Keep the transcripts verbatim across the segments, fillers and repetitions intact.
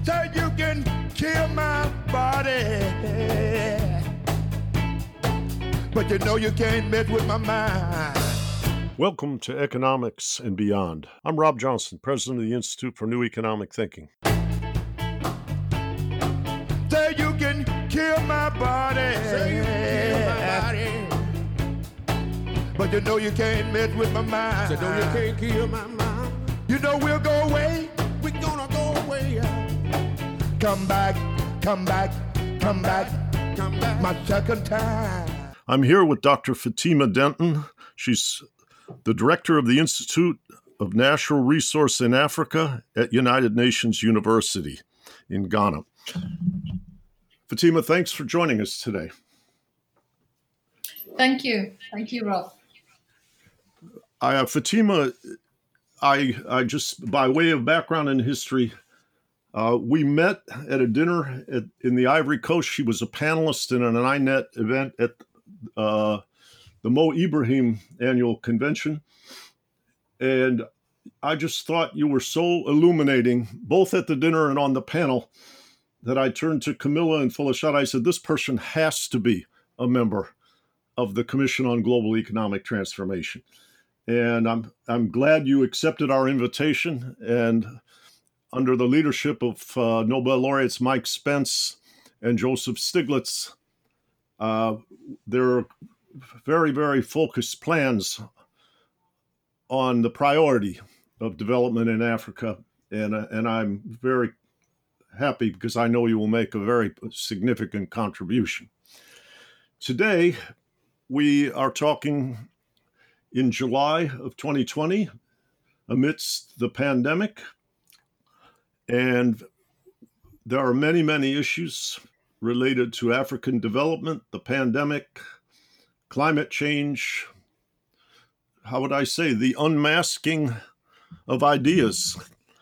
So you can kill my body, but you know you can't mess with my mind. Welcome to Economics and Beyond. I'm Rob Johnson, president of the Institute for New Economic Thinking. So you can kill my body, so you can kill my body, but you know you can't mess with my mind. So know you can't kill my mind. You know we'll go away. We're gonna go away. Come back, come back, come back, come back. My second time. I'm here with Doctor Fatima Denton. She's the director of the Institute of Natural Resource in Africa at United Nations University in Ghana. Fatima, thanks for joining us today. Thank you. Thank you, Rob. I, uh, Fatima, I, I just, by way of background and history, uh, we met at a dinner at, in the Ivory Coast. She was a panelist in an I net event at uh, the Mo Ibrahim annual convention. And I just thought you were so illuminating, both at the dinner and on the panel, that I turned to Camilla and Folashad. I said, this person has to be a member of the Commission on Global Economic Transformation. And I'm I'm glad you accepted our invitation. And under the leadership of uh, Nobel laureates Mike Spence and Joseph Stiglitz, uh, there are very, very focused plans on the priority of development in Africa. And, uh, and I'm very happy because I know you will make a very significant contribution. Today, we are talking in July of twenty twenty, amidst the pandemic, and there are many, many issues related to African development, the pandemic, climate change, how would I say, the unmasking of ideas.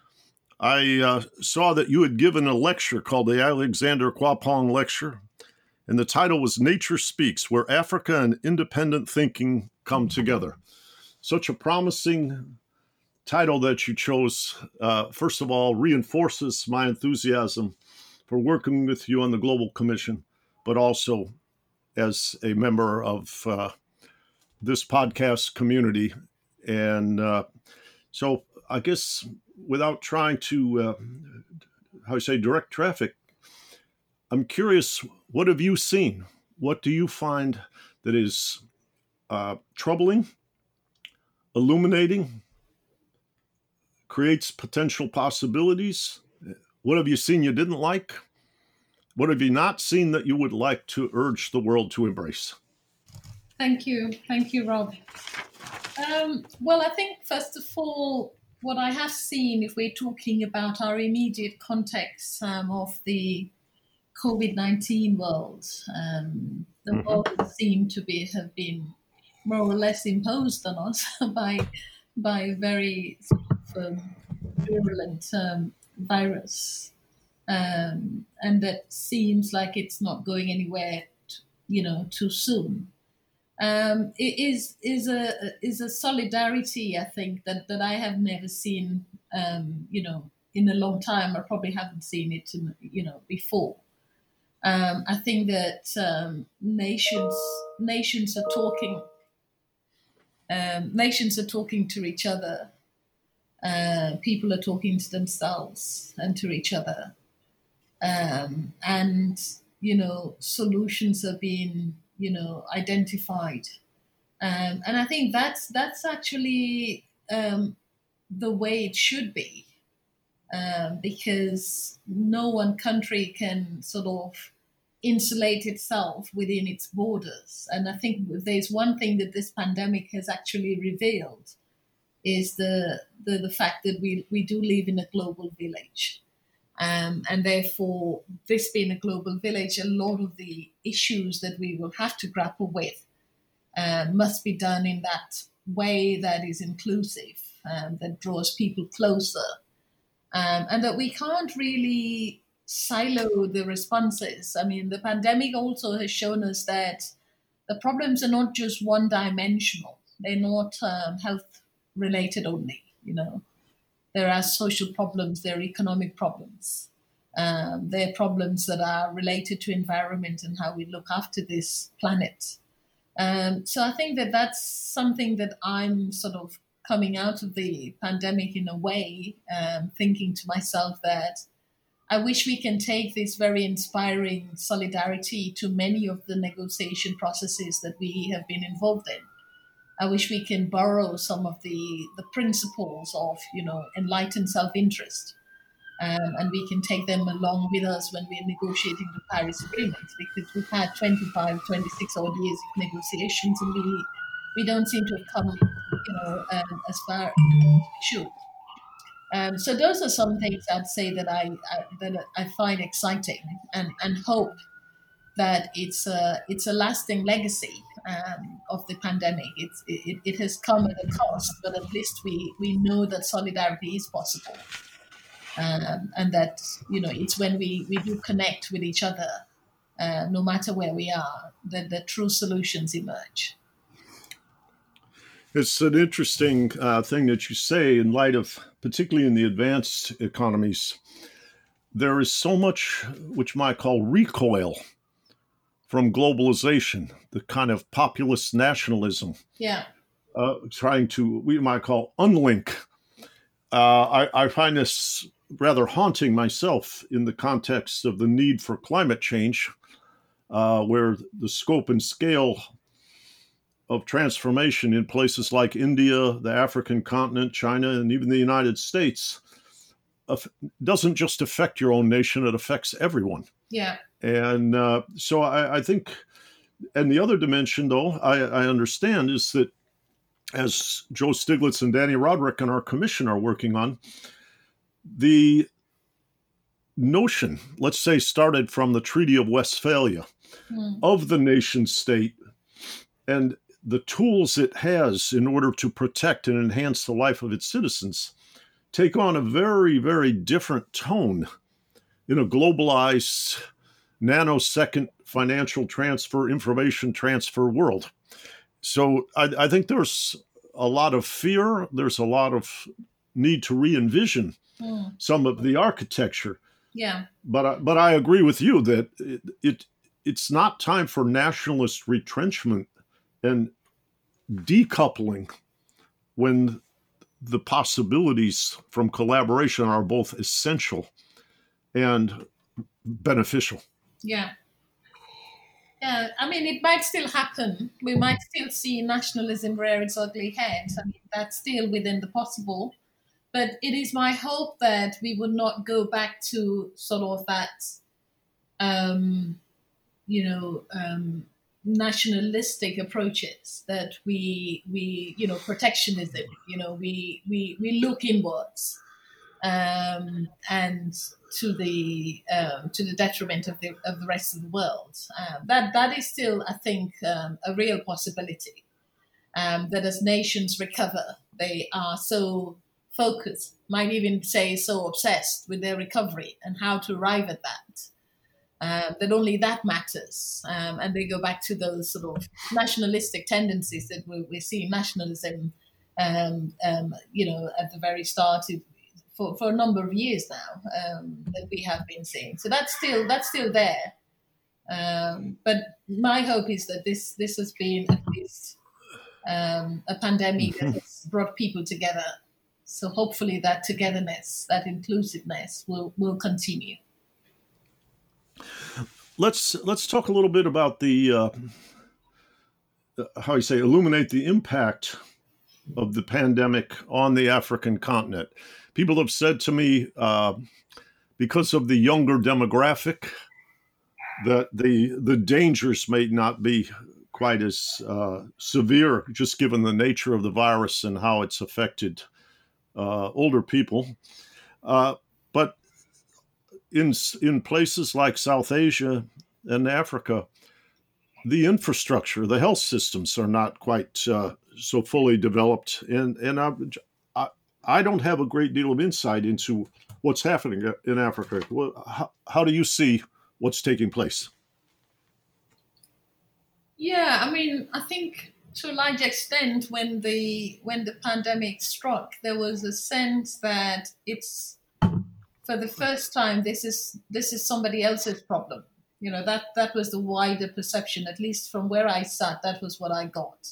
I uh, saw that you had given a lecture called the Alexander Kwapong Lecture, and the title was Nature Speaks, Where Africa and Independent Thinking Come Together. Such a promising title that you chose, uh, first of all, reinforces my enthusiasm for working with you on the Global Commission, but also as a member of uh, this podcast community. And uh, so I guess without trying to, uh, how I say, direct traffic, I'm curious, what have you seen? What do you find that is uh, troubling, illuminating, creates potential possibilities? What have you seen you didn't like? What have you not seen that you would like to urge the world to embrace? Thank you. Thank you, Rob. Um, well, I think, first of all, what I have seen, if we're talking about our immediate context um, of the COVID nineteen world, um, the mm-hmm. world seemed to be have been more or less imposed on us by by a very sort of, um, virulent um, virus, um, and that seems like it's not going anywhere, t- you know, too soon. Um, it is is a is a solidarity, I think, that, that I have never seen, um, you know, in a long time. I probably haven't seen it, in, you know, before. Um, I think that um, nations nations are talking. Um, nations are talking to each other. Uh, people are talking to themselves and to each other, um, and you know, solutions are being, you know, identified, um, and I think that's that's actually um, the way it should be, um, because no one country can sort of insulate itself within its borders. And I think if there's one thing that this pandemic has actually revealed is the the, the fact that we, we do live in a global village. Um, and therefore, this being a global village, a lot of the issues that we will have to grapple with uh, must be done in that way that is inclusive, um, that draws people closer, um, and that we can't really silo the responses. I mean, the pandemic also has shown us that the problems are not just one-dimensional. They're not um, health-related only, you know. There are social problems, there are economic problems. um, their problems that are related to environment and how we look after this planet. Um, so I think that that's something that I'm sort of coming out of the pandemic in a way, um, thinking to myself that I wish we can take this very inspiring solidarity to many of the negotiation processes that we have been involved in. I wish we can borrow some of the, the principles of, you know, enlightened self-interest, um, and we can take them along with us when we're negotiating the Paris Agreement, because we've had twenty-five, twenty-six odd years of negotiations, and we we don't seem to have come, you know, um, as far as we should. Um, so those are some things I'd say that I, I that I find exciting, and, and hope that it's a it's a lasting legacy um, of the pandemic. It's it, it has come at a cost, but at least we we know that solidarity is possible, um, and that, you know, it's when we, we do connect with each other, uh, no matter where we are, that the true solutions emerge. It's an interesting uh, thing that you say in light of, particularly in the advanced economies, there is so much which might call recoil from globalization, the kind of populist nationalism. Yeah. Uh, trying to, we might call, unlink. Uh, I, I find this rather haunting myself in the context of the need for climate change, uh, where the scope and scale of transformation in places like India, the African continent, China, and even the United States doesn't just affect your own nation, it affects everyone. Yeah. And uh, so I, I think, and the other dimension, though, I, I understand is that as Joe Stiglitz and Danny Roderick and our commission are working on, the notion, let's say, started from the Treaty of Westphalia, mm. of the nation state and the tools it has in order to protect and enhance the life of its citizens, take on a very, very different tone in a globalized, nanosecond financial transfer, information transfer world. So I, I think there's a lot of fear. There's a lot of need to re-envision mm. some of the architecture. Yeah. But I, but I agree with you that it, it it's not time for nationalist retrenchment and decoupling when the possibilities from collaboration are both essential and beneficial. Yeah. Yeah, I mean, it might still happen. We might still see nationalism rear its ugly head. I mean, that's still within the possible. But it is my hope that we would not go back to sort of that, um, you know, um, nationalistic approaches that we, we, you know, protectionism, you know, we, we, we look inwards, um, and to the, um, to the detriment of the, of the rest of the world. Uh, that, that is still, I think, um, a real possibility, um, that as nations recover, they are so focused, might even say so obsessed with their recovery and how to arrive at that. Uh, that only that matters. Um, and they go back to those sort of nationalistic tendencies that we, we see nationalism, um, um, you know, at the very start of, for, for a number of years now, um, that we have been seeing. So that's still that's still there. Um, but my hope is that this this has been at least um, a pandemic that has brought people together. So hopefully that togetherness, that inclusiveness will, will continue. Let's let's talk a little bit about the uh, how you say illuminate the impact of the pandemic on the African continent. People have said to me, uh, because of the younger demographic, that the the dangers may not be quite as uh, severe, just given the nature of the virus and how it's affected uh, older people. Uh, but in in places like South Asia and Africa, the infrastructure, the health systems are not quite uh, so fully developed, and and I, I I don't have a great deal of insight into what's happening in Africa. How, how do you see what's taking place? Yeah, I mean, I think to a large extent, when the when the pandemic struck, there was a sense that it's for the first time, this is this is somebody else's problem. You know, that that was the wider perception, at least from where I sat. That was what I got.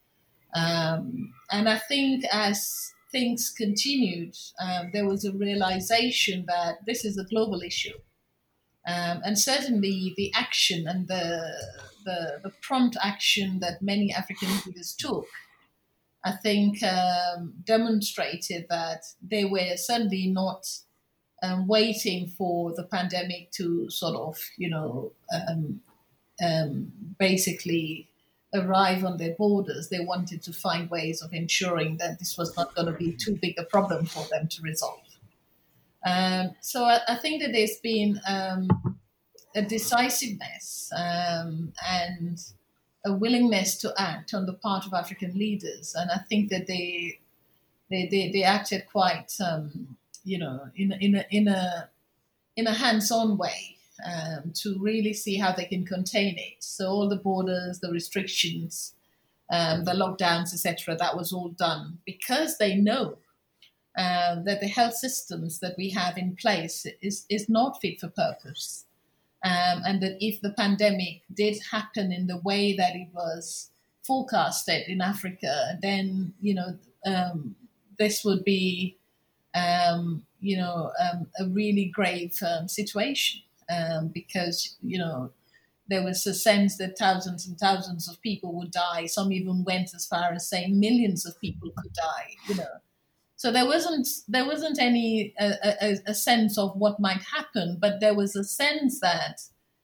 Um, and I think as things continued, um, there was a realization that this is a global issue. Um, and certainly the action and the, the, the prompt action that many African leaders took, I think, um, demonstrated that they were certainly not um, waiting for the pandemic to sort of, you know, um, um, basically arrive on their borders. They wanted to find ways of ensuring that this was not going to be too big a problem for them to resolve. Um, so I, I think that there's been um, a decisiveness um, and a willingness to act on the part of African leaders, and I think that they they they, they acted quite, um, you know, in in a in a in a hands-on way um, to really see how they can contain it. So all the borders, the restrictions, um, the lockdowns, et cetera, that was all done because they know um, that the health systems that we have in place is is not fit for purpose. Um, and that if the pandemic did happen in the way that it was forecasted in Africa, then, you know, um, this would be, um, you know, um, a really grave um, situation um, because, you know, there was a sense that thousands and thousands of people would die. Some even went as far as saying millions of people could die, you know. So there wasn't there wasn't any a, a, a sense of what might happen, but there was a sense that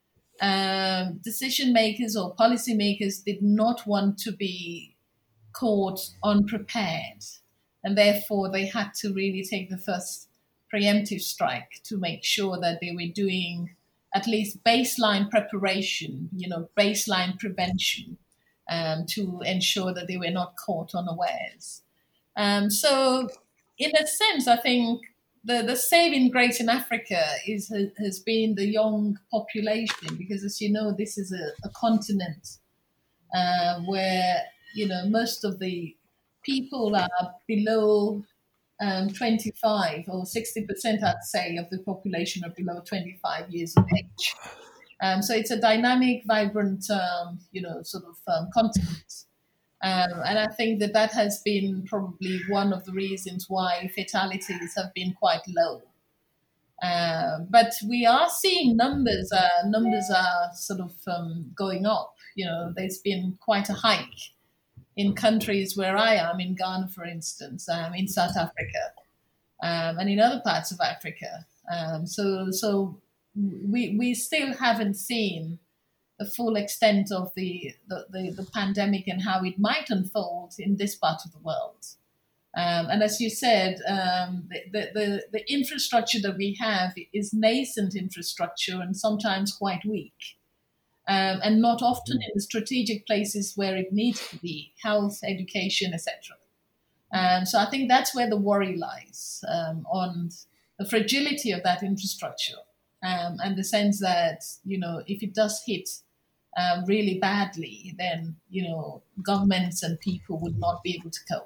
um, decision makers or policymakers did not want to be caught unprepared, and therefore they had to really take the first preemptive strike to make sure that they were doing at least baseline preparation, you know, baseline prevention, um, to ensure that they were not caught unawares. Um, so, in a sense, I think the, the saving grace in Africa is has been the young population, because, as you know, this is a, a continent uh, where, you know, most of the people are below um, twenty-five, or sixty percent, I'd say, of the population are below twenty-five years of age. Um, so it's a dynamic, vibrant, um, you know, sort of um, continent. Um, and I think that that has been probably one of the reasons why fatalities have been quite low. Uh, but we are seeing numbers, uh, numbers are sort of um, going up. You know, there's been quite a hike in countries where I am, in Ghana, for instance, um, in South Africa, um, and in other parts of Africa. Um, so so we, we still haven't seen the full extent of the, the, the, the pandemic and how it might unfold in this part of the world. Um, and as you said, um, the, the, the, the infrastructure that we have is nascent infrastructure and sometimes quite weak, um, and not often in the strategic places where it needs to be: health, education, et cetera. Um, so I think that's where the worry lies, um, on the fragility of that infrastructure, um, and the sense that, you know, if it does hit Um, really badly, then, you know, governments and people would not be able to cope.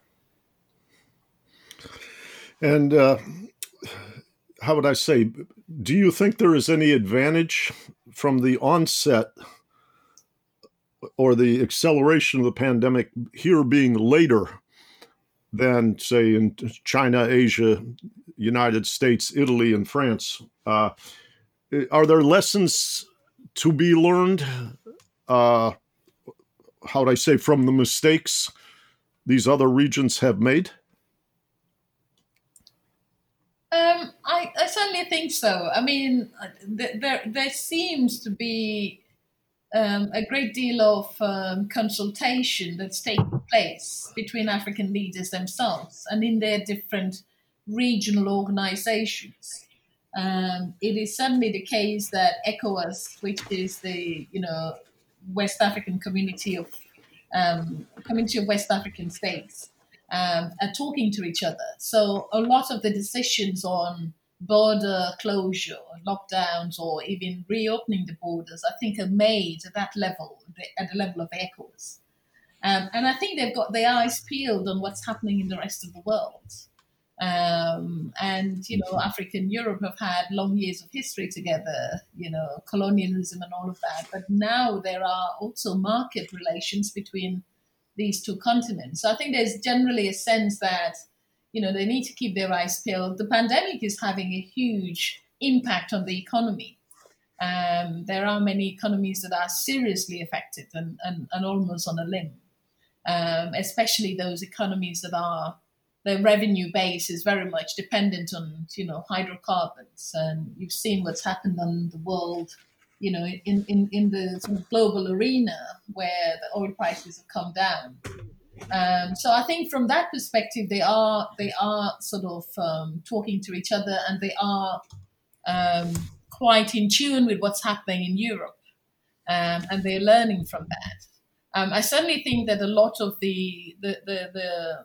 And uh, how would I say, do you think there is any advantage from the onset or the acceleration of the pandemic here being later than, say, in China, Asia, United States, Italy, and France? Uh, are there lessons to be learned, uh, how would I say, from the mistakes these other regions have made? Um, I, I certainly think so. I mean, th- there there seems to be um, a great deal of um, consultation that's taking place between African leaders themselves and in their different regional organizations. Um, it is certainly the case that ECOWAS, which is the, you know, West African community of um, community of West African states, um, are talking to each other. So a lot of the decisions on border closure, lockdowns, or even reopening the borders, I think, are made at that level, at the level of ECOWAS. Um, and I think they've got their eyes peeled on what's happening in the rest of the world. Um, and, you know, Africa and Europe have had long years of history together, you know, colonialism and all of that. But now there are also market relations between these two continents. So I think there's generally a sense that, you know, they need to keep their eyes peeled. The pandemic is having a huge impact on the economy. Um, there are many economies that are seriously affected and, and, and almost on a limb, um, especially those economies that are, their revenue base is very much dependent on, you know, hydrocarbons. And you've seen what's happened on the world, you know, in, in, in the sort of global arena where the oil prices have come down. Um, so I think from that perspective, they are they are sort of um, talking to each other, and they are um, quite in tune with what's happening in Europe, um, and they're learning from that. Um, I certainly think that a lot of the the the, the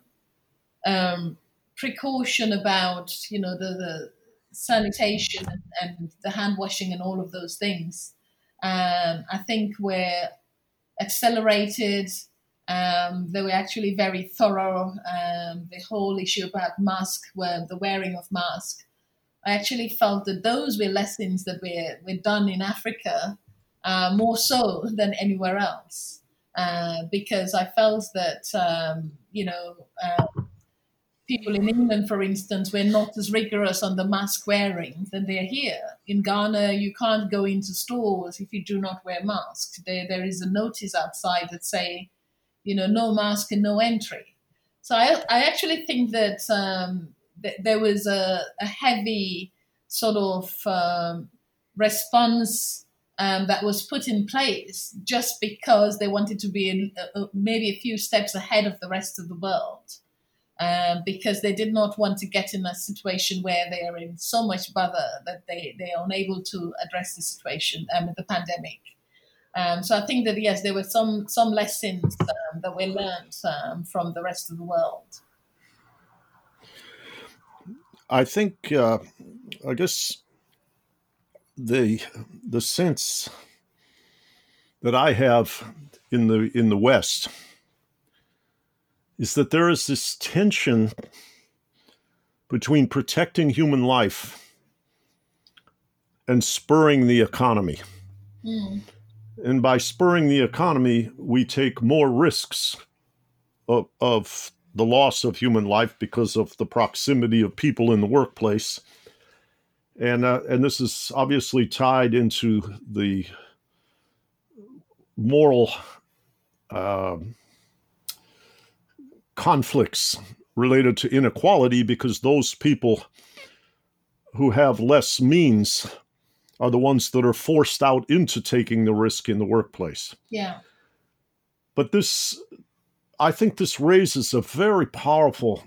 um, precaution about, you know, the, the sanitation and, and the hand washing and all of those things, um, I think were accelerated. Um, they were actually very thorough. Um, the whole issue about mask, where the wearing of mask, I actually felt that those were lessons that were, were done in Africa uh, more so than anywhere else, uh, because I felt that, um, you know, uh, people in England, for instance, were not as rigorous on the mask wearing than they're here. In Ghana, you can't go into stores if you do not wear masks. There, there is a notice outside that say, you know, no mask and no entry. So I, I actually think that um, th- there was a, a heavy sort of um, response um, that was put in place just because they wanted to be a, a, maybe a few steps ahead of the rest of the world. Um, because they did not want to get in a situation where they are in so much bother that they, they are unable to address the situation um, with the pandemic. Um, so I think that, yes, there were some, some lessons um, that were learned um, from the rest of the world. I think, uh, I guess the the sense that I have in the in the West is that there is this tension between protecting human life and spurring the economy. Mm. And by spurring the economy, we take more risks of, of the loss of human life because of the proximity of people in the workplace. And, uh, and this is obviously tied into the moral uh, conflicts related to inequality, because those people who have less means are the ones that are forced out into taking the risk in the workplace. Yeah. But this, I think this raises a very powerful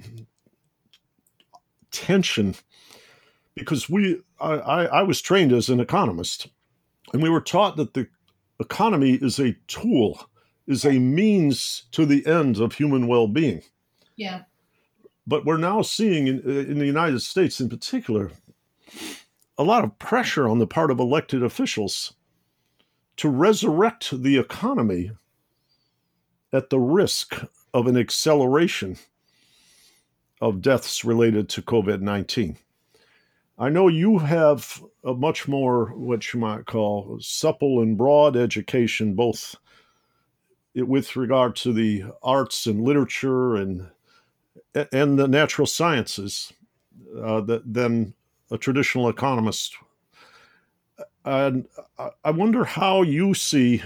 tension, because we, I, I, I was trained as an economist, and we were taught that the economy is a tool, is a means to the end of human well-being. Yeah. But we're now seeing in, in the United States in particular, a lot of pressure on the part of elected officials to resurrect the economy at the risk of an acceleration of deaths related to COVID nineteen. I know you have a much more, what you might call, supple and broad education, both with regard to the arts and literature and and the natural sciences uh, that, than a traditional economist. And I wonder how you see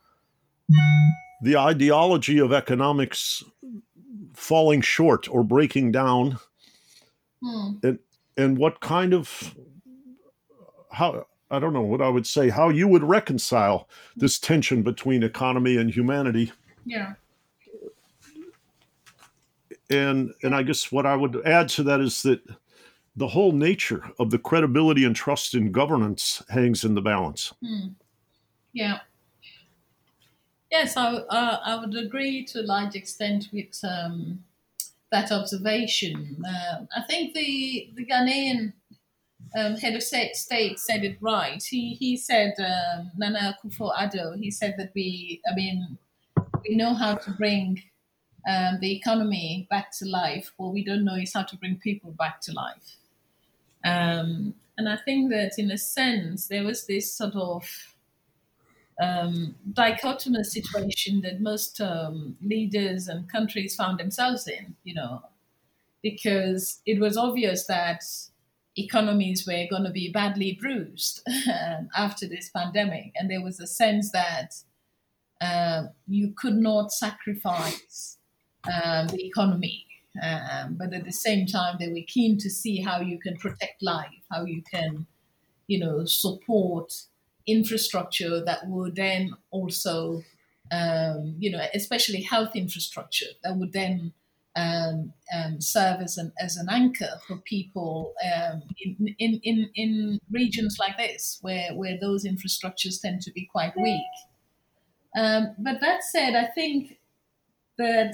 the ideology of economics falling short or breaking down, Hmm. and and what kind of, how, I don't know what I would say, how you would reconcile this tension between economy and humanity. Yeah. And and I guess what I would add to that is that the whole nature of the credibility and trust in governance hangs in the balance. Hmm. Yeah. Yes, I, uh, I would agree to a large extent with um, that observation. Uh, I think the, the Ghanaian um, head of state said it right. He he said, um, Nana Akufo-Addo, he said that we, I mean, we know how to bring um, the economy back to life. What we don't know is how to bring people back to life. Um, and I think that in a sense, there was this sort of um, dichotomous situation that most um, leaders and countries found themselves in, you know, because it was obvious that economies were going to be badly bruised after this pandemic. And there was a sense that uh, you could not sacrifice um, the economy. Um, but at the same time, they were keen to see how you can protect life, how you can, you know, support infrastructure that would then also, um, you know, especially health infrastructure that would then um, um, serve as an as an anchor for people um, in, in in in regions like this, where where those infrastructures tend to be quite weak. Um, but that said, I think that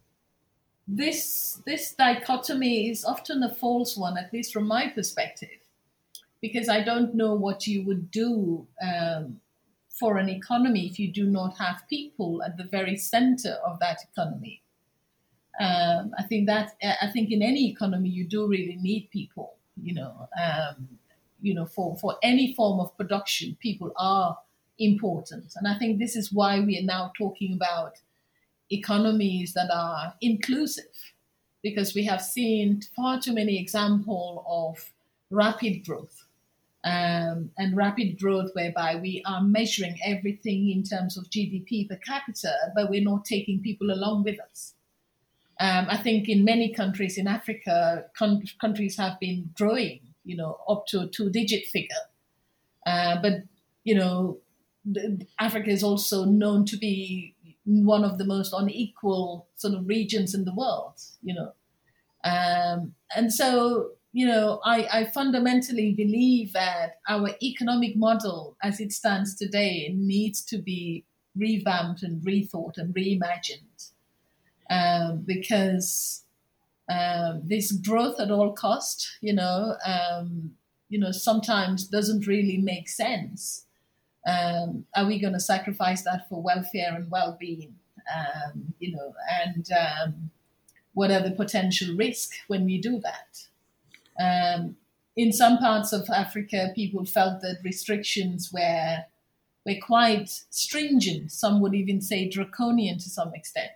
this this dichotomy is often a false one, at least from my perspective, because I don't know what you would do um, for an economy if you do not have people at the very center of that economy. Um, I think that I think in any economy you do really need people. You know, um, you know, for for any form of production, people are important, and I think this is why we are now talking about economies that are inclusive, because we have seen far too many examples of rapid growth um, and rapid growth whereby we are measuring everything in terms of G D P per capita, but we're not taking people along with us. Um, I think in many countries in Africa, con- countries have been growing, you know, up to a two-digit figure. Uh, but, you know, the, Africa is also known to be one of the most unequal sort of regions in the world, you know. Um, and so, you know, I, I fundamentally believe that our economic model as it stands today needs to be revamped and rethought and reimagined. Um, because um, this growth at all cost, you know, um, you know, sometimes doesn't really make sense. Um, are we going to sacrifice that for welfare and well-being? Um, you know, and um, what are the potential risks when we do that? Um, in some parts of Africa, people felt that restrictions were were quite stringent. Some would even say draconian to some extent.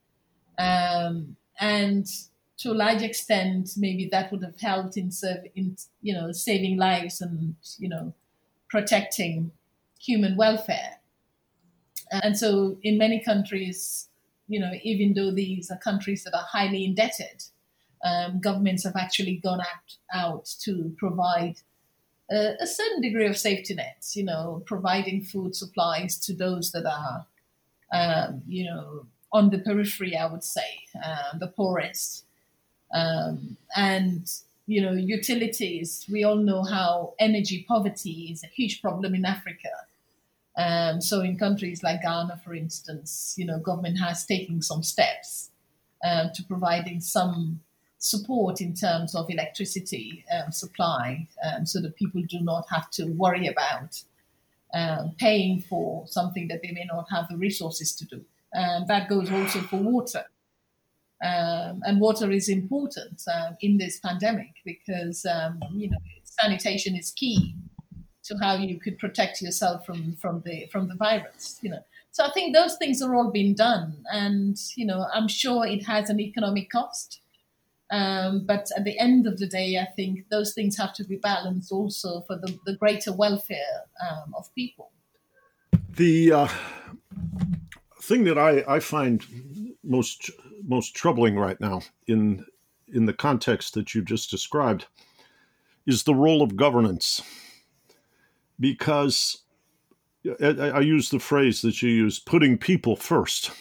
Um, and to a large extent, maybe that would have helped in, serve, in you know, saving lives and, you know, protecting human welfare. And so in many countries, you know, even though these are countries that are highly indebted, um, governments have actually gone out, out to provide a, a certain degree of safety nets, you know, providing food supplies to those that are, um, you know, on the periphery, I would say, uh, the poorest. Um, and, you know, utilities, we all know how energy poverty is a huge problem in Africa. Um, so in countries like Ghana, for instance, you know, government has taken some steps um, to providing some support in terms of electricity um, supply um, so that people do not have to worry about um, paying for something that they may not have the resources to do. And that goes also for water. Um, and water is important um, in this pandemic because, um, you know, sanitation is key to how you could protect yourself from, from the from the virus, you know. So I think those things are all being done. And, you know, I'm sure it has an economic cost. Um, but at the end of the day, I think those things have to be balanced also for the, the greater welfare um, of people. The uh, thing that I, I find most most troubling right now in in the context that you just described is the role of governance. Because I, I use the phrase that you use, putting people first.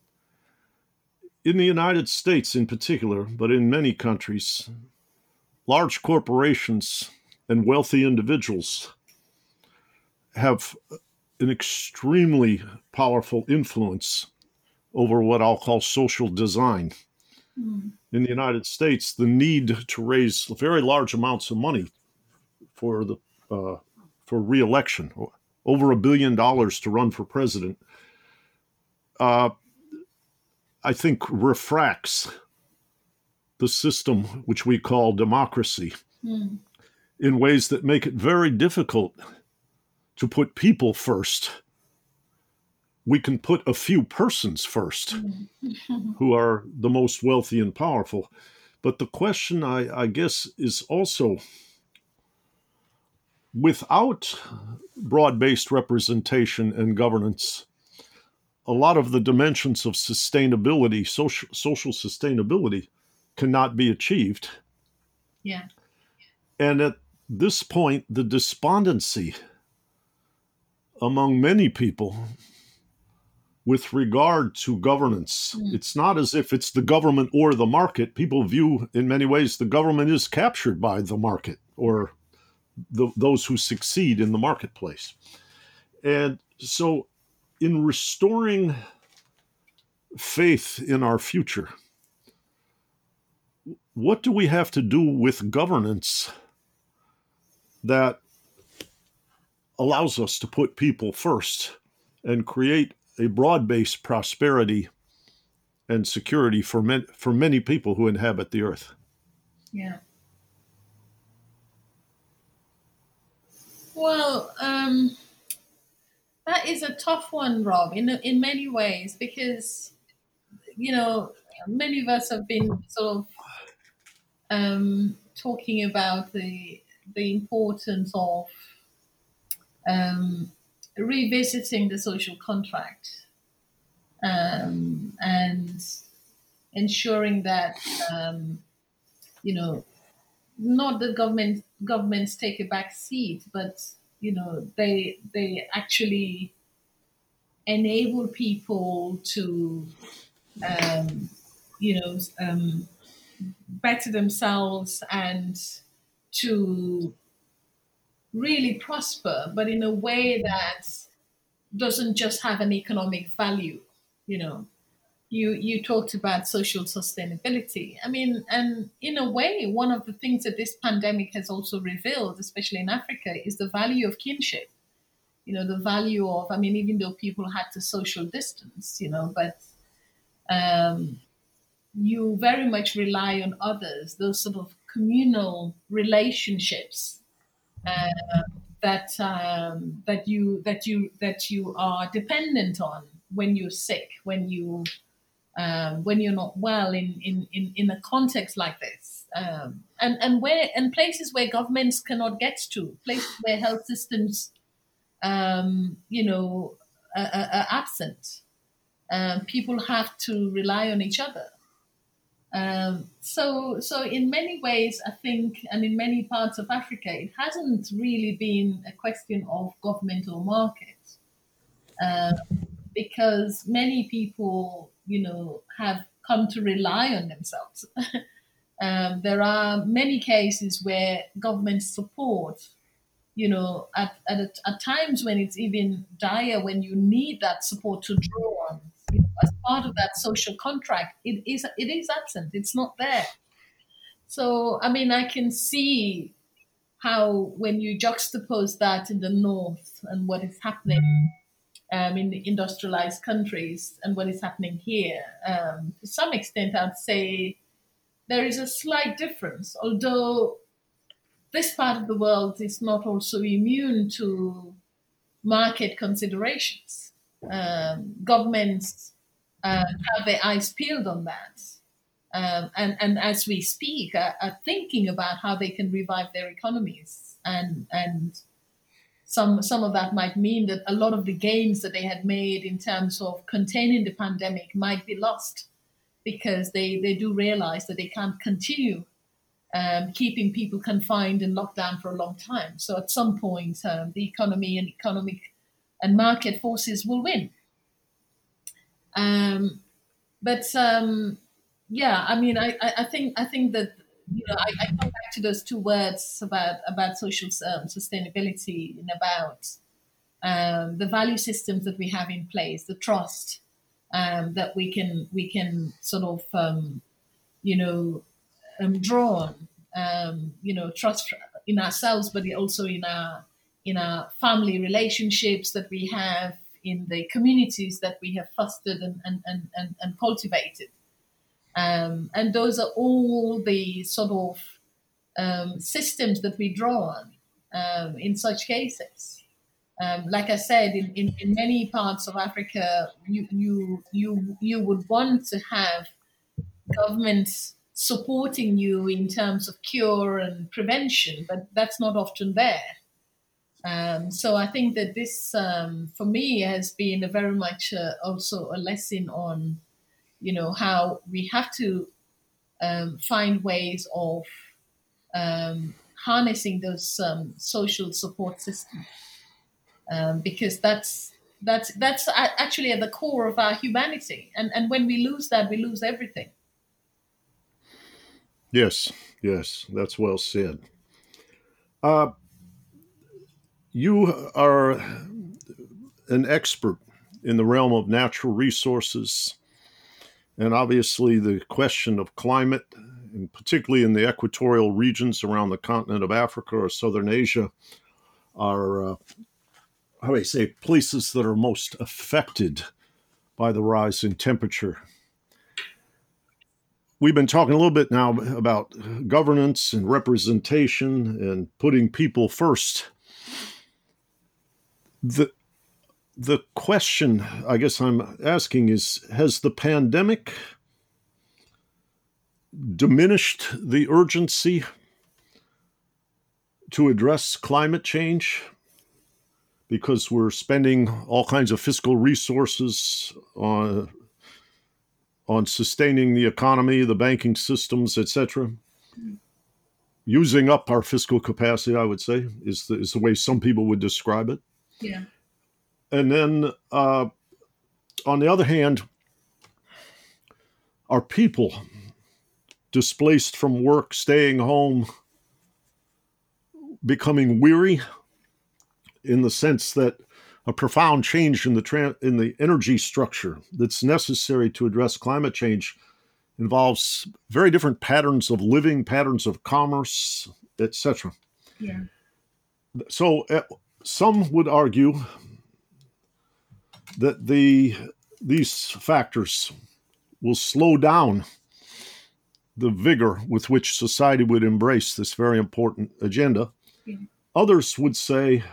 In the United States in particular, but in many countries, large corporations and wealthy individuals have an extremely powerful influence over what I'll call social design. Mm. In the United States, the need to raise very large amounts of money for the uh, for re-election, over a billion dollars to run for president, uh, I think, refracts the system which we call democracy mm. in ways that make it very difficult to put people first. We can put a few persons first mm. who are the most wealthy and powerful. But the question, I, I guess, is also, without broad-based representation and governance, a lot of the dimensions of sustainability, social, social sustainability, cannot be achieved. Yeah. And at this point, the despondency among many people with regard to governance, mm. it's not as if it's the government or the market. People view, in many ways, the government is captured by the market or the, those who succeed in the marketplace. And so in restoring faith in our future, what do we have to do with governance that allows us to put people first and create a broad-based prosperity and security for men, for many people who inhabit the earth? Yeah. Well, um, that is a tough one, Rob, in in many ways, because, you know, many of us have been sort of um, talking about the the importance of um, revisiting the social contract um, and ensuring that um, you know, not that government governments take a back seat, but you know, they they actually enable people to um, you know um, better themselves and to really prosper, but in a way that doesn't just have an economic value. You know, you you talked about social sustainability. I mean, and in a way, one of the things that this pandemic has also revealed, especially in Africa, is the value of kinship. You know, the value of, I mean, even though people had to social distance, you know, but um, you very much rely on others, those sort of communal relationships uh, that um, that you that you that you are dependent on when you're sick, when you um, when you're not well in, in, in, in a context like this, um, and and where and places where governments cannot get to, places where health systems, um, you know, are, are, are absent. Um, people have to rely on each other. Um, so, so in many ways, I think, and in many parts of Africa, it hasn't really been a question of government or market, uh, because many people, you know, have come to rely on themselves. um, there are many cases where government support, you know, at, at, at times when it's even dire, when you need that support to draw on, you know, as part of that social contract, it is it is absent. It's not there. So, I mean, I can see how when you juxtapose that in the north and what is happening um, in the industrialized countries and what is happening here, um, to some extent, I'd say there is a slight difference, although this part of the world is not also immune to market considerations. Um, governments uh, have their eyes peeled on that. Um, and, and as we speak, are, are thinking about how they can revive their economies. And, and some, some of that might mean that a lot of the gains that they had made in terms of containing the pandemic might be lost, because they, they do realize that they can't continue Um, keeping people confined and locked down for a long time. So at some point, um, the economy and economic and market forces will win. Um, but um, yeah, I mean, I, I, I think I think that, you know, I, I come back to those two words about about social um, sustainability and about um, the value systems that we have in place, the trust um, that we can we can sort of um, you know. Um, drawn, um, you know, trust in ourselves, but also in our in our family relationships that we have, in the communities that we have fostered and, and, and, and, and cultivated. Um, and those are all the sort of um, systems that we draw on um, in such cases. Um, like I said, in, in, in many parts of Africa, you, you, you, you would want to have governments supporting you in terms of cure and prevention, but that's not often there. Um, so I think that this, um, for me, has been a very much uh, also a lesson on, you know, how we have to um, find ways of um, harnessing those um, social support systems, um, because that's that's that's actually at the core of our humanity, and and when we lose that, we lose everything. Yes, yes, that's well said. Uh, you are an expert in the realm of natural resources, and obviously the question of climate, and particularly in the equatorial regions around the continent of Africa or Southern Asia, are, uh, how do I say, places that are most affected by the rise in temperature. We've been talking a little bit now about governance and representation and putting people first. The, the question I guess I'm asking is, has the pandemic diminished the urgency to address climate change because we're spending all kinds of fiscal resources on on sustaining the economy, the banking systems, et cetera, using up our fiscal capacity, I would say, is the, is the way some people would describe it. Yeah. And then, uh, on the other hand, are people displaced from work, staying home, becoming weary, in the sense that a profound change in the tra- in the energy structure that's necessary to address climate change involves very different patterns of living, patterns of commerce, et cetera. Yeah. So uh, some would argue that the these factors will slow down the vigor with which society would embrace this very important agenda. Yeah. Others would say,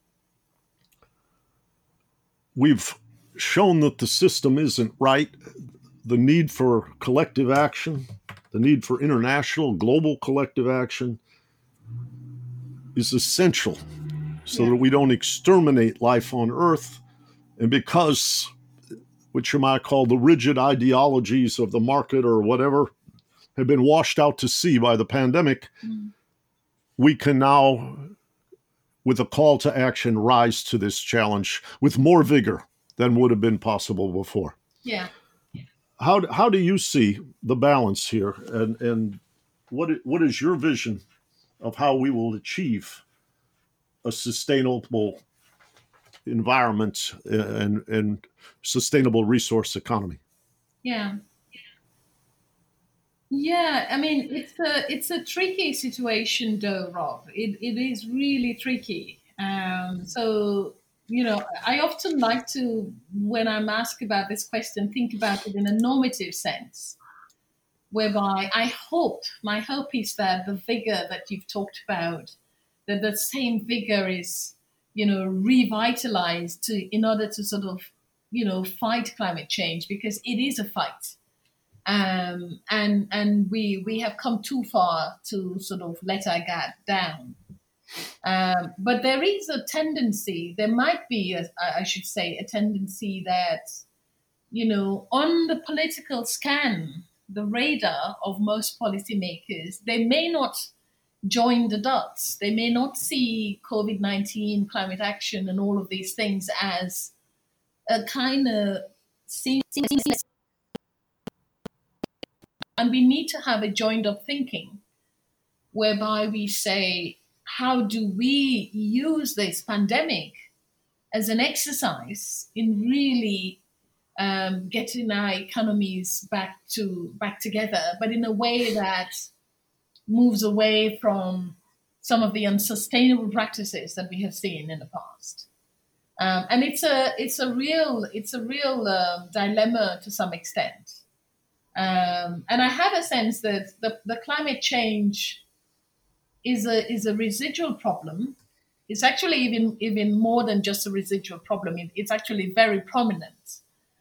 we've shown that the system isn't right. The need for collective action, the need for international, global collective action is essential so Yeah. that we don't exterminate life on Earth. And because, what you might call the rigid ideologies of the market or whatever, have been washed out to sea by the pandemic, mm. we can now, with a call to action, rise to this challenge with more vigor than would have been possible before. Yeah. How how do you see the balance here, and and what what is your vision of how we will achieve a sustainable environment and and sustainable resource economy? Yeah. Yeah, I mean, it's a it's a tricky situation, though, Rob. It it is really tricky. Um, so, you know, I often like to, when I'm asked about this question, think about it in a normative sense, whereby I hope, my hope is that the vigor that you've talked about, that the same vigor is, you know, revitalized to in order to sort of, you know, fight climate change, because it is a fight. Um, and and we we have come too far to sort of let our guard down. Um, but there is a tendency, there might be, a, I should say, a tendency that, you know, on the political scan, the radar of most policymakers, they may not join the dots. They may not see COVID nineteen, climate action, and all of these things as a kind of seamless. And we need to have a joined up thinking whereby we say, how do we use this pandemic as an exercise in really um, getting our economies back to back together, but in a way that moves away from some of the unsustainable practices that we have seen in the past. Um, and it's a it's a real it's a real um, dilemma to some extent. Um, and I have a sense that the, the climate change is a is a residual problem. It's actually even even more than just a residual problem. It, it's actually very prominent.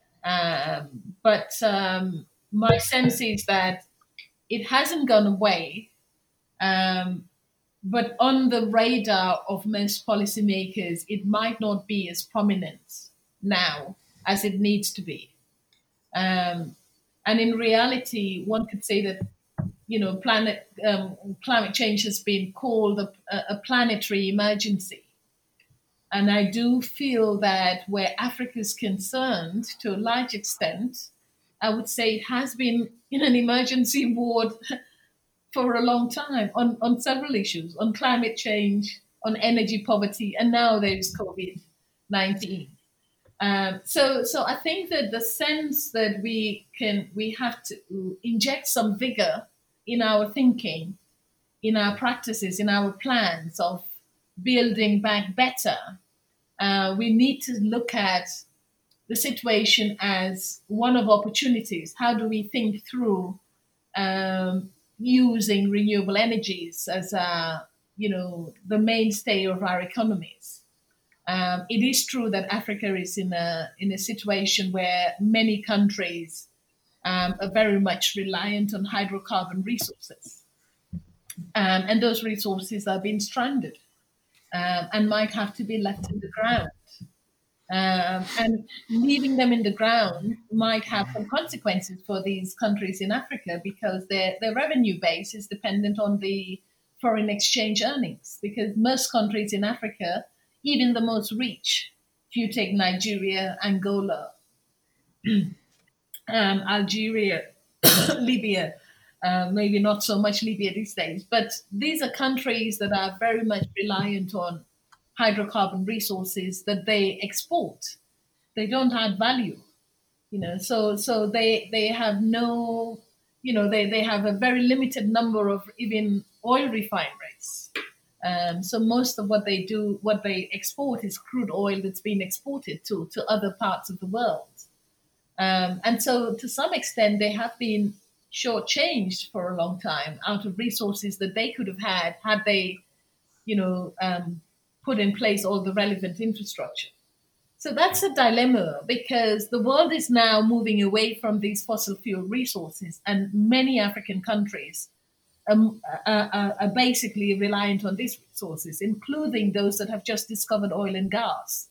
Um, but um, my sense is that it hasn't gone away. Um, but on the radar of most policymakers, it might not be as prominent now as it needs to be. Um, and in reality, one could say that, you know, planet um, climate change has been called a, a planetary emergency. And I do feel that where Africa is concerned, to a large extent, I would say it has been in an emergency ward for a long time on, on several issues, on climate change, on energy poverty, and now there's COVID nineteen. Um, so, so I think that the sense that we can, we have to inject some vigor in our thinking, in our practices, in our plans of building back better. Uh, we need to look at the situation as one of opportunities. How do we think through um, using renewable energies as a, you know, the mainstay of our economies? Um, it is true that Africa is in a in a situation where many countries um, are very much reliant on hydrocarbon resources, um, and those resources are being stranded um, and might have to be left in the ground. Um, and leaving them in the ground might have some consequences for these countries in Africa, because their, their revenue base is dependent on the foreign exchange earnings. Because most countries in Africa, even the most rich, if you take Nigeria, Angola, um, Algeria, Libya, uh, maybe not so much Libya these days, but these are countries that are very much reliant on hydrocarbon resources that they export. They don't add value, you know. So so they they have no, you know, they they have a very limited number of even oil refineries. Um, so most of what they do, what they export, is crude oil that's been exported to to other parts of the world. Um, and so to some extent, they have been shortchanged for a long time out of resources that they could have had had they, you know, um, put in place all the relevant infrastructure. So that's a dilemma, because the world is now moving away from these fossil fuel resources, and many African countries um, are, are, are basically reliant on these resources, including those that have just discovered oil and gas.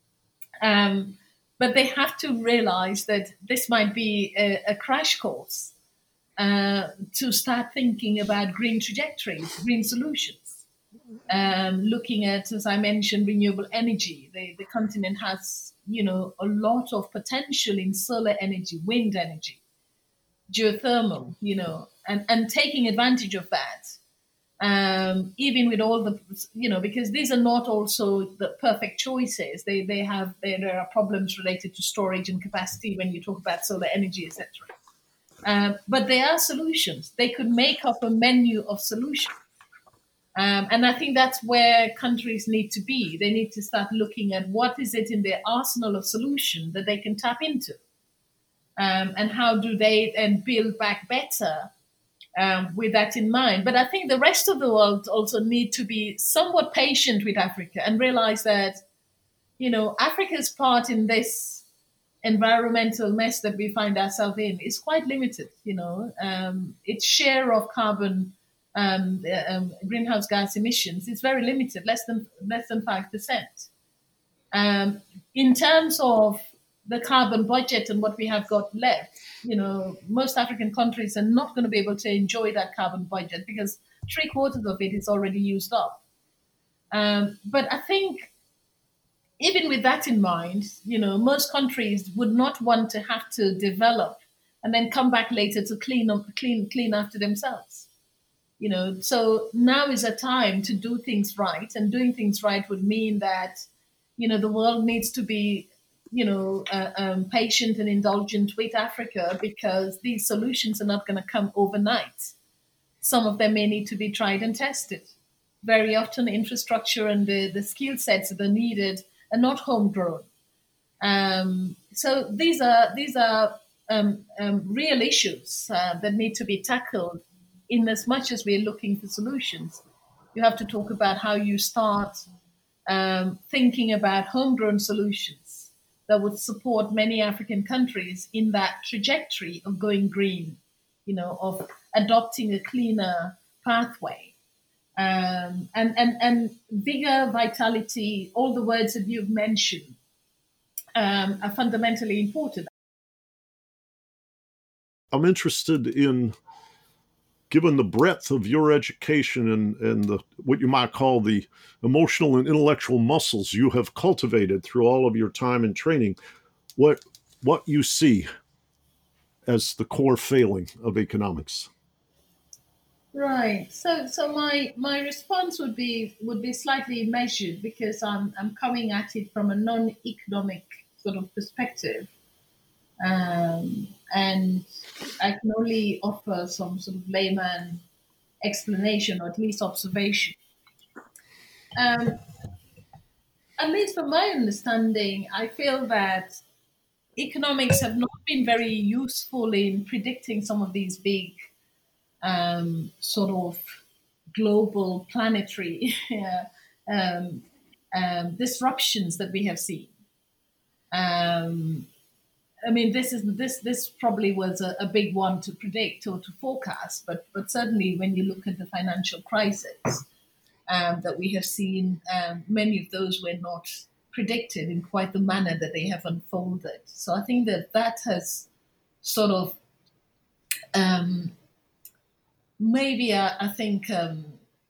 Um, but they have to realize that this might be a, a crash course uh, to start thinking about green trajectories, green solutions. Um, looking at, as I mentioned, renewable energy. The, the continent has, you know, a lot of potential in solar energy, wind energy, geothermal, you know, and, and taking advantage of that. Um, even with all the, you know, because these are not also the perfect choices. They they have, they, there are problems related to storage and capacity when you talk about solar energy, et cetera. Um, but they are solutions. They could make up a menu of solutions. Um, and I think that's where countries need to be. They need to start looking at what is it in their arsenal of solution that they can tap into, um, and how do they then build back better um, with that in mind. But I think the rest of the world also need to be somewhat patient with Africa and realize that, you know, Africa's part in this environmental mess that we find ourselves in is quite limited. You know, um, its share of carbon Um, um, greenhouse gas emissions is very limited, less than less than five percent. Um, in terms of the carbon budget and what we have got left, you know, most African countries are not going to be able to enjoy that carbon budget because three quarters of it is already used up. Um, but I think even with that in mind, you know, most countries would not want to have to develop and then come back later to clean up, clean, clean after themselves. You know, so now is a time to do things right, and doing things right would mean that, you know, the world needs to be, you know, uh, um, patient and indulgent with Africa, because these solutions are not going to come overnight. Some of them may need to be tried and tested. Very often, infrastructure and the, the skill sets that are needed and not homegrown. Um, so these are these are um, um, real issues uh, that need to be tackled. In as much as we're looking for solutions, you have to talk about how you start um, thinking about homegrown solutions that would support many African countries in that trajectory of going green, you know, of adopting a cleaner pathway. Um, and, and, and vigor, vitality, all the words that you've mentioned um, are fundamentally important. I'm interested in, given the breadth of your education and, and the, what you might call the emotional and intellectual muscles you have cultivated through all of your time and training, what what you see as the core failing of economics. Right. So so my my response would be would be slightly measured because I'm I'm coming at it from a non-economic sort of perspective. Um, and I can only offer some sort of layman explanation or at least observation. Um, at least from my understanding, I feel that economics have not been very useful in predicting some of these big um, sort of global planetary um, um, disruptions that we have seen. Um, I mean, this is this this probably was a, a big one to predict or to forecast, but but certainly when you look at the financial crisis um, that we have seen, um, many of those were not predicted in quite the manner that they have unfolded. So I think that that has sort of um, maybe uh, I think um,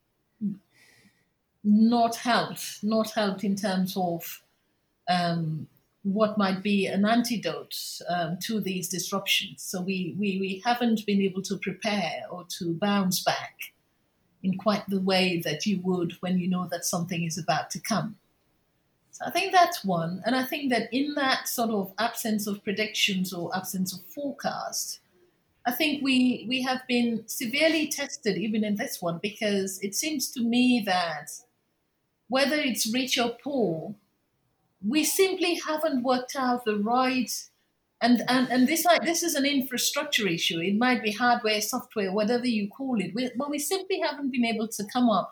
not helped, not helped in terms of um, what might be an antidote um, to these disruptions. So we, we, we haven't been able to prepare or to bounce back in quite the way that you would when you know that something is about to come. So I think that's one. And I think that in that sort of absence of predictions or absence of forecast, I think we, we have been severely tested even in this one, because it seems to me that whether it's rich or poor, we simply haven't worked out the right, and, and, and this like this is an infrastructure issue. It might be hardware, software, whatever you call it, we, but we simply haven't been able to come up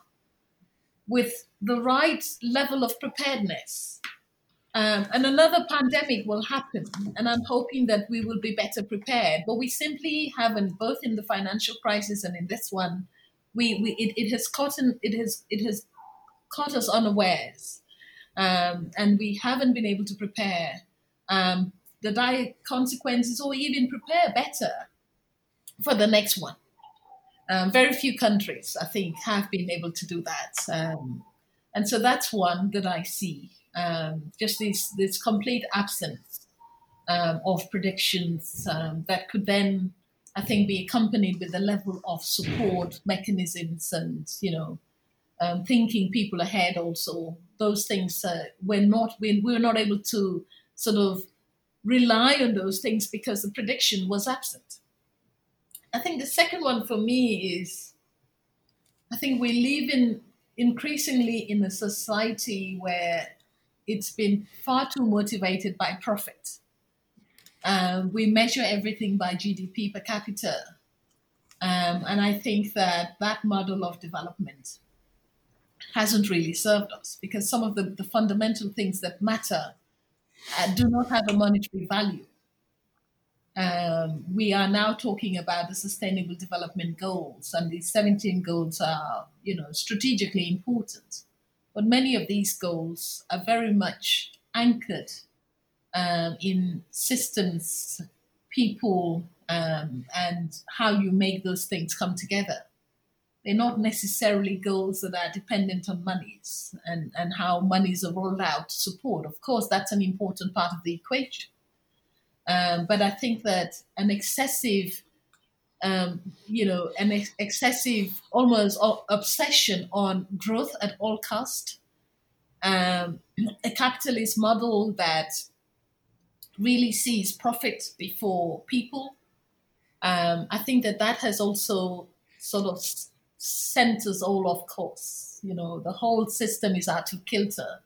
with the right level of preparedness. Um, and another pandemic will happen, and I'm hoping that we will be better prepared. But we simply haven't, both in the financial crisis and in this one, we, we it, it has caught it has it has caught us unawares. Um, and we haven't been able to prepare um, the dire consequences or even prepare better for the next one. Um, very few countries, I think, have been able to do that. Um, and so that's one that I see, um, just this, this complete absence um, of predictions um, that could then, I think, be accompanied with a level of support mechanisms and, you know, um, thinking people ahead also. Those things uh, we're not we we're not able to sort of rely on those things because the prediction was absent. I think the second one for me is I think we live in increasingly in a society where it's been far too motivated by profit. Um, we measure everything by G D P per capita, um, and I think that that model of development hasn't really served us, because some of the, the fundamental things that matter uh, do not have a monetary value. Um, we are now talking about the Sustainable Development Goals, and these seventeen goals are, you know, strategically important. But many of these goals are very much anchored um, in systems, people, um, and how you make those things come together. They're not necessarily goals that are dependent on monies and, and how monies are rolled out to support. Of course, that's an important part of the equation. Um, but I think that an excessive, um, you know, an ex- excessive almost obsession on growth at all cost, um, a capitalist model that really sees profit before people, um, I think that that has also sort of sent us all off course. You know, the whole system is out of kilter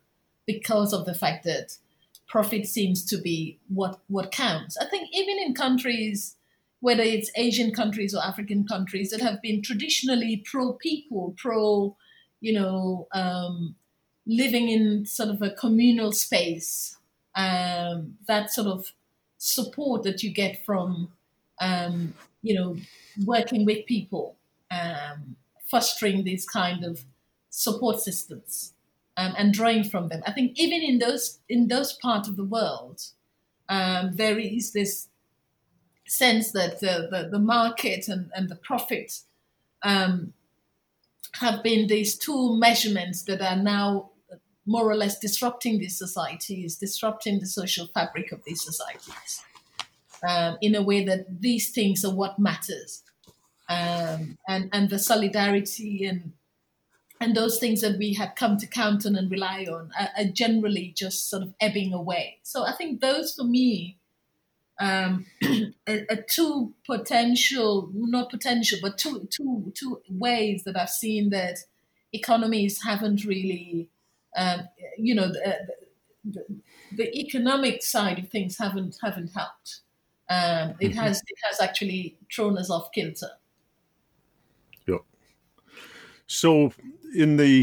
because of the fact that profit seems to be what, what counts. I think even in countries, whether it's Asian countries or African countries that have been traditionally pro-people, pro, you know, um, living in sort of a communal space, um, that sort of support that you get from, um, you know, working with people, um, fostering these kind of support systems, um, and drawing from them. I think even in those in those parts of the world, um, there is this sense that the, the, the market and, and the profit um, have been these two measurements that are now more or less disrupting these societies, disrupting the social fabric of these societies, um, in a way that these things are what matters. Um, and, and the solidarity and and those things that we had come to count on and rely on are, are generally just sort of ebbing away. So I think those, for me, um, are, are two potential, not potential, but two, two, two ways that I've seen that economies haven't really, um, you know, the, the, the economic side of things haven't haven't helped. Um, it has it has actually thrown us off kilter. Yep. So in the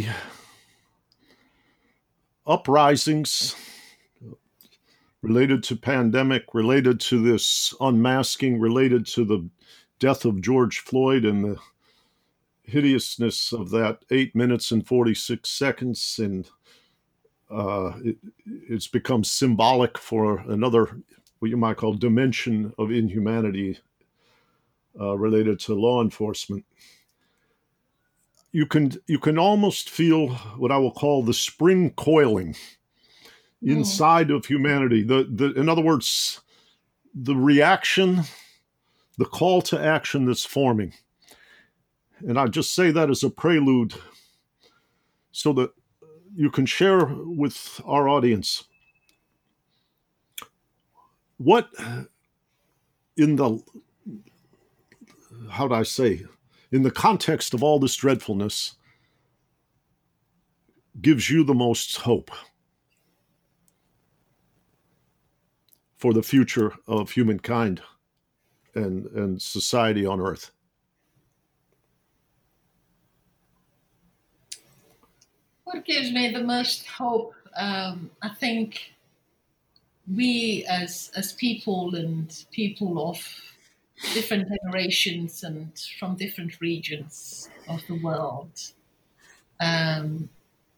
uprisings related to pandemic, related to this unmasking, related to the death of George Floyd and the hideousness of that eight minutes and forty-six seconds, and uh, it, it's become symbolic for another, what you might call, dimension of inhumanity uh, related to law enforcement. You can you can almost feel what I will call the spring coiling inside of humanity. The the in other words, the reaction, the call to action that's forming. And I just say that as a prelude so that you can share with our audience what in the, how do I say, in the context of all this dreadfulness, gives you the most hope for the future of humankind and, and society on Earth. What gives me the most hope? Um, I think we as as people and people of different generations and from different regions of the world um,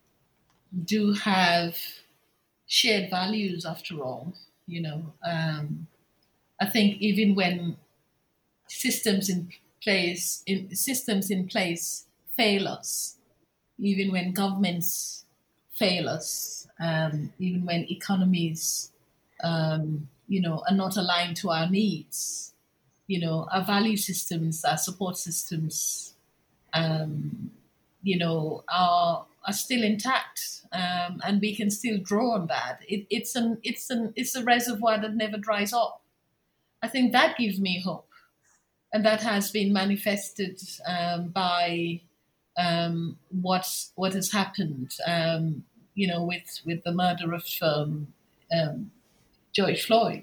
do have shared values after all. You know, um, I think even when systems in place, in, systems in place fail us, even when governments fail us, um, even when economies, um, you know, are not aligned to our needs, you know, our value systems, our support systems, um, you know, are are still intact, um, and we can still draw on that. It, it's an it's an it's a reservoir that never dries up. I think that gives me hope, and that has been manifested um, by um, what what has happened, um, you know, with with the murder of um, um, George Floyd,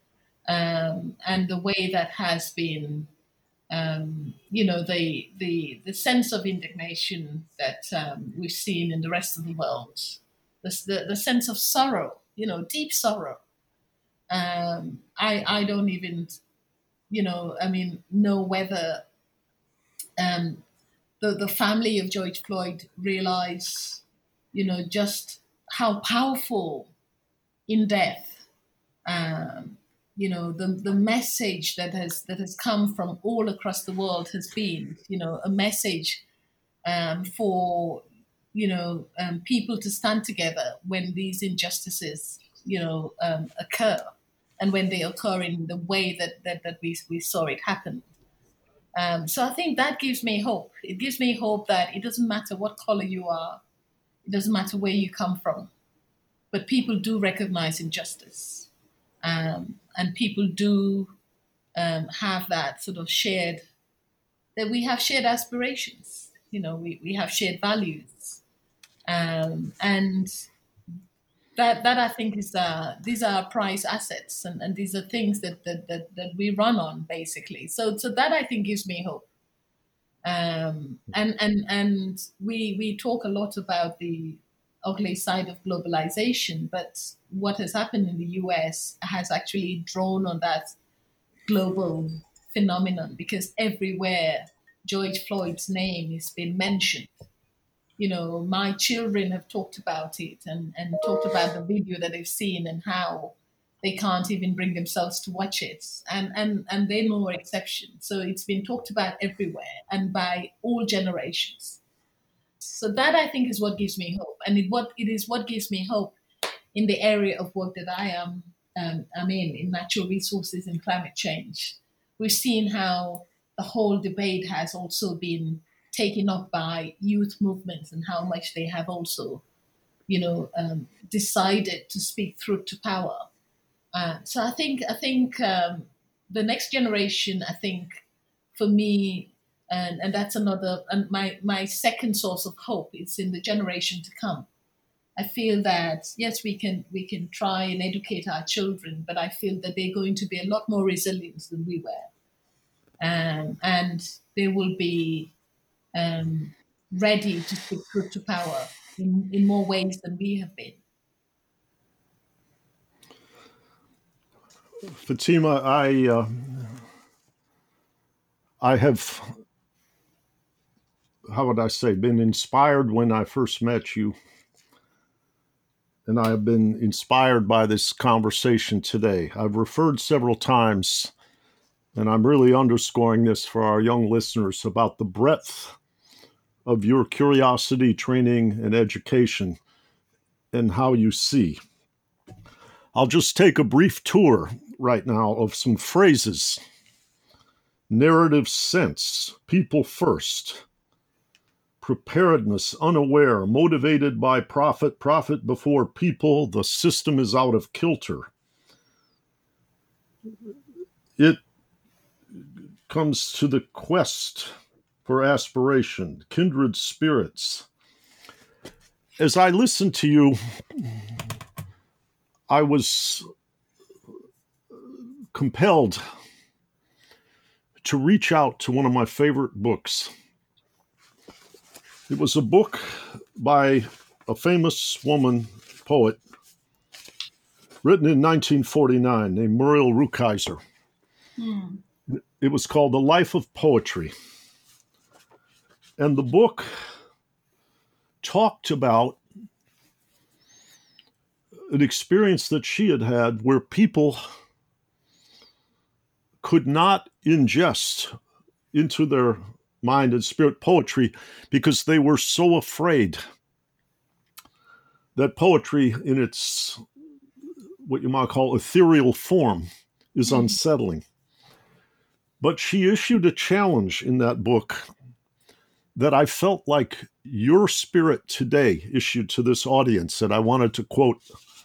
um, and the way that has been. Um, you know, the, the the sense of indignation that um, we've seen in the rest of the world, the, the, the sense of sorrow, you know, deep sorrow. Um, I, I don't even, you know, I mean, know whether um, the, the family of George Floyd realize, you know, just how powerful in death um, you know, the, the message that has that has come from all across the world has been, you know, a message um, for, you know, um, people to stand together when these injustices, you know, um, occur, and when they occur in the way that that, that we, we saw it happen. Um, so I think that gives me hope. It gives me hope that it doesn't matter what color you are, it doesn't matter where you come from, but people do recognize injustice. Um, and people do um, have that sort of shared, that we have shared aspirations, you know, we, we have shared values. Um, and that that I think is uh, these are prize assets, and, and these are things that, that that that we run on basically. So so that I think gives me hope. Um, and and and we we talk a lot about the ugly side of globalization, but what has happened in the U S has actually drawn on that global phenomenon, because everywhere George Floyd's name has been mentioned, you know, my children have talked about it, and, and talked about the video that they've seen and how they can't even bring themselves to watch it. And, and, and they're no exception. So it's been talked about everywhere and by all generations. So that I think is what gives me hope. And it, what, it is what gives me hope in the area of work that I am um, I'm in, in natural resources and climate change. We've seen how the whole debate has also been taken up by youth movements, and how much they have also, you know, um, decided to speak truth to power. Uh, so I think I think um, the next generation, I think, for me, and, and that's another, and my, my second source of hope is in the generation to come. I feel that, yes, we can we can try and educate our children, but I feel that they're going to be a lot more resilient than we were. Um, and they will be um, ready to speak truth to power in, in more ways than we have been. Fatima, I uh, I have, how would I say, been inspired when I first met you. And I have been inspired by this conversation today. I've referred several times, and I'm really underscoring this for our young listeners, about the breadth of your curiosity, training, and education, and how you see. I'll just take a brief tour right now of some phrases. Narrative sense, people first. Preparedness, unaware, motivated by profit, profit before people, the system is out of kilter. It comes to the quest for aspiration, kindred spirits. As I listened to you, I was compelled to reach out to one of my favorite books. It was a book by a famous woman poet written in nineteen forty-nine named Muriel Rukeyser. Mm. It was called The Life of Poetry. And the book talked about an experience that she had had where people could not ingest into their mind and spirit poetry because they were so afraid that poetry in its, what you might call ethereal form, is unsettling. But she issued a challenge in that book that I felt like your spirit today issued to this audience, and I wanted to quote.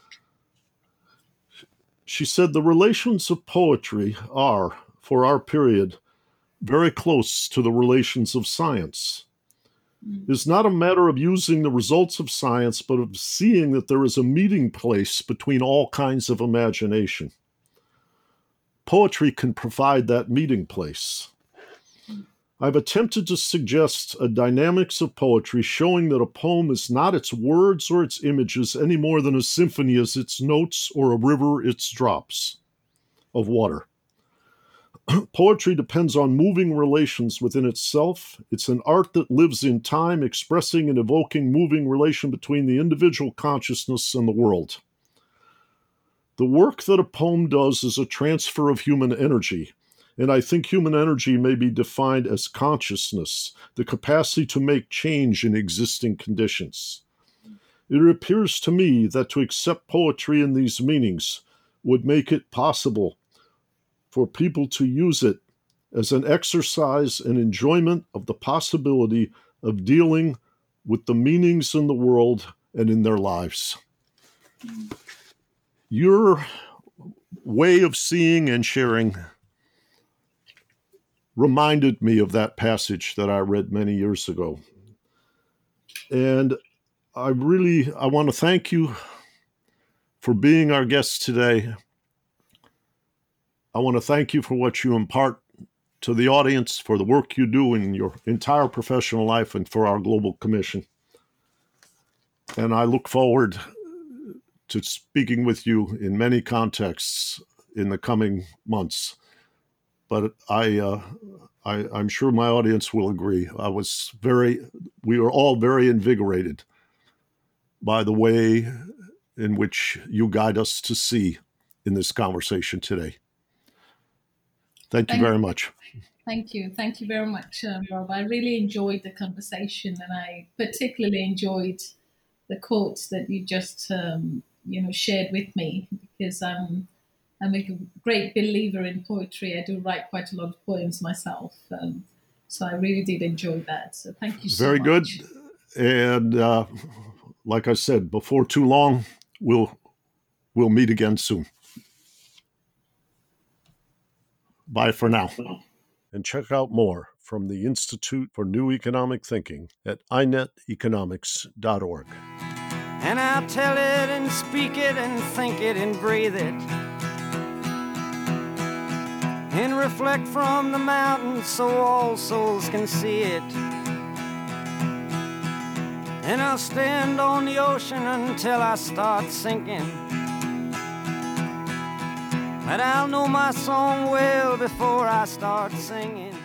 She said, "The relations of poetry are, for our period, very close to the relations of science. It's not a matter of using the results of science, but of seeing that there is a meeting place between all kinds of imagination. Poetry can provide that meeting place. I've attempted to suggest a dynamics of poetry showing that a poem is not its words or its images any more than a symphony is its notes or a river its drops of water. Poetry depends on moving relations within itself. It's an art that lives in time, expressing and evoking moving relation between the individual consciousness and the world. The work that a poem does is a transfer of human energy, and I think human energy may be defined as consciousness, the capacity to make change in existing conditions. It appears to me that to accept poetry in these meanings would make it possible for people to use it as an exercise and enjoyment of the possibility of dealing with the meanings in the world and in their lives." Your way of seeing and sharing reminded me of that passage that I read many years ago. And I really, I want to thank you for being our guest today. I want to thank you for what you impart to the audience, for the work you do in your entire professional life, and for our Global Commission. And I look forward to speaking with you in many contexts in the coming months. But I, uh, I, I'm sure my audience will agree. I was very, we were all very invigorated by the way in which you guide us to see in this conversation today. Thank, Thank you very much. Thank you. Thank you very much, um, Rob. I really enjoyed the conversation, and I particularly enjoyed the quotes that you just, um, you know, shared with me, because I'm, I'm a great believer in poetry. I do write quite a lot of poems myself. Um, so I really did enjoy that. So thank you so very much. Very good. And uh, like I said, before too long, we'll we'll meet again soon. Bye for now. And check out more from the Institute for New Economic Thinking at i net economics dot org. And I'll tell it and speak it and think it and breathe it, and reflect from the mountains so all souls can see it. And I'll stand on the ocean until I start sinking, but I'll know my song well before I start singing.